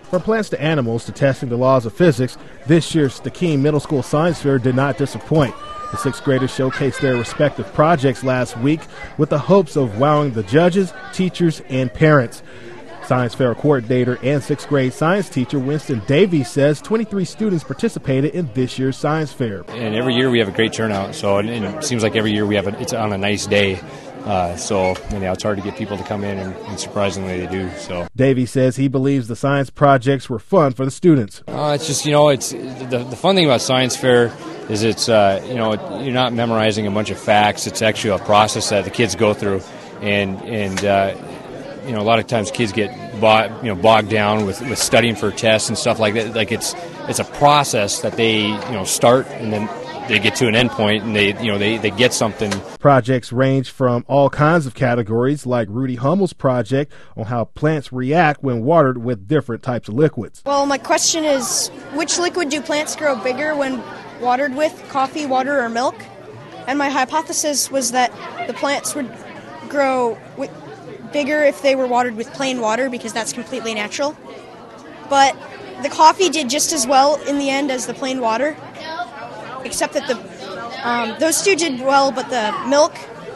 From plants to animals to testing the laws of physics, this year's Stikine Middle School Science Fair did not disappoint. The sixth graders showcased their respective projects last week with the hopes of wowing the judges, teachers, and parents. Science Fair coordinator and sixth grade science teacher Winston Davies says 23 students participated in this year's science fair. And every year we have a great turnout, so and it seems like every year it's on a nice day. So it's hard to get people to come in, and surprisingly they do. So Davies says he believes the science projects were fun for the students. It's just it's the fun thing about science fair is it's you're not memorizing a bunch of facts. It's actually a process that the kids go through, and a lot of times kids get bogged down with studying for tests and stuff like that. Like it's a process that they start, and then they get to an end point, and they get something. Projects range from all kinds of categories, like Rudy Hummel's project on how plants react when watered with different types of liquids. Well, my question is, which liquid do plants grow bigger when watered with, coffee, water, or milk? And my hypothesis was that the plants would grow bigger if they were watered with plain water, because that's completely natural. But the coffee did just as well in the end as the plain water, except that those two did well, but the milk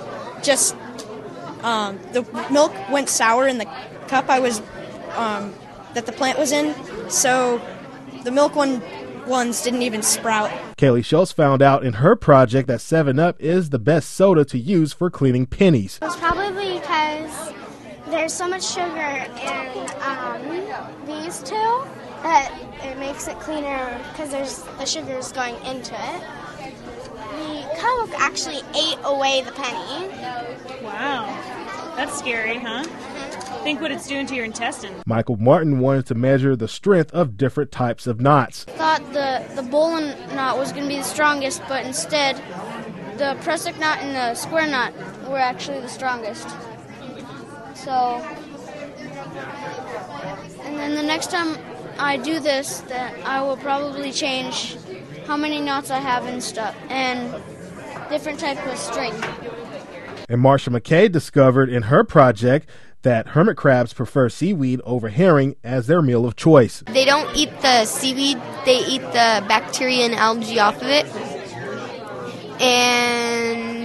went sour in the cup that the plant was in, so the milk ones didn't even sprout. Kaylee Schultz found out in her project that 7-Up is the best soda to use for cleaning pennies. It's probably because there's so much sugar in these two that it makes it cleaner because the sugar is going into it. The Coke actually ate away the penny. Wow, that's scary, huh? Think what it's doing to your intestine. Michael Martin wanted to measure the strength of different types of knots. Thought the bowline knot was going to be the strongest, but instead the prusik knot and the square knot were actually the strongest. So, and then the next time I do this, that I will probably change how many knots I have and stuff, and different type of string. And Marsha McKay discovered in her project that hermit crabs prefer seaweed over herring as their meal of choice. They don't eat the seaweed, they eat the bacteria and algae off of it. And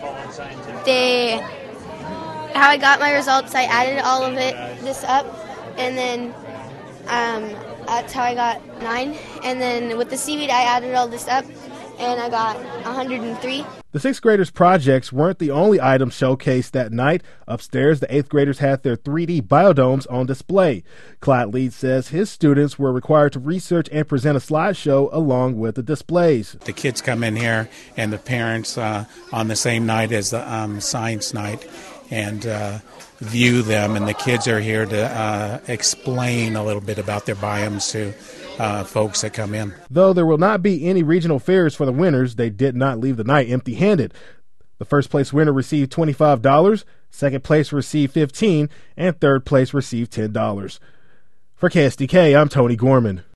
how I got my results, I added all of this up, and then that's how I got 9. And then with the seaweed, I added all this up, and I got 103. The sixth graders' projects weren't the only items showcased that night. Upstairs, the eighth graders had their 3D biodomes on display. Clyde Leeds says his students were required to research and present a slideshow along with the displays. The kids come in here and the parents on the same night as the science night and view them, and the kids are here to explain a little bit about their biomes to folks that come in. Though there will not be any regional fairs for the winners, they did not leave the night empty-handed. The first place winner received $25, second place received $15, and third place received $10. For KSDK, I'm Tony Gorman.